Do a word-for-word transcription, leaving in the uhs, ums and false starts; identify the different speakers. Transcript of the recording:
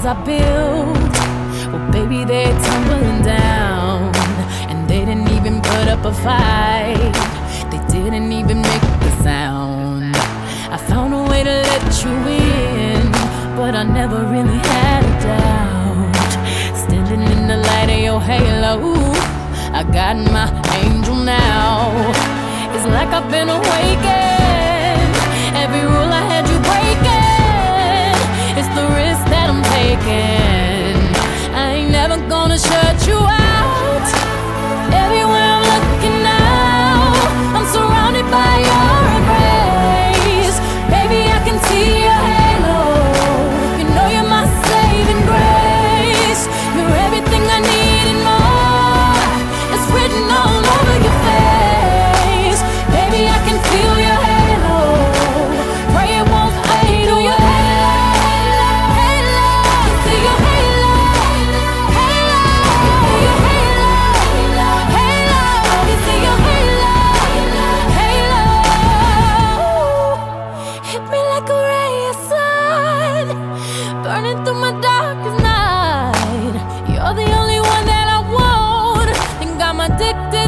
Speaker 1: walls I built, well, baby, they're tumbling down. And they didn't even put up a fight, they didn't even make a sound. I found a way to let you in, but I never really had a doubt. Standing in the light of your halo, I got my angel now. It's like I've been awakened. Every rule I had you breaking, it's the risk that I'm taking. I ain't never gonna shut you out. Everywhere I'm looking now, I'm surrounded by your embrace. Baby, I can see your halo. You know you're my saving grace. You're everything I need and more. It's written all over your face. Baby, I can feel your halo. Pray it won't fade away. See your halo, halo, your halo, halo. You see your halo, halo. Hit me like a ray of sun, burning through my darkest night. You're the only one that I want, think I'm addicted.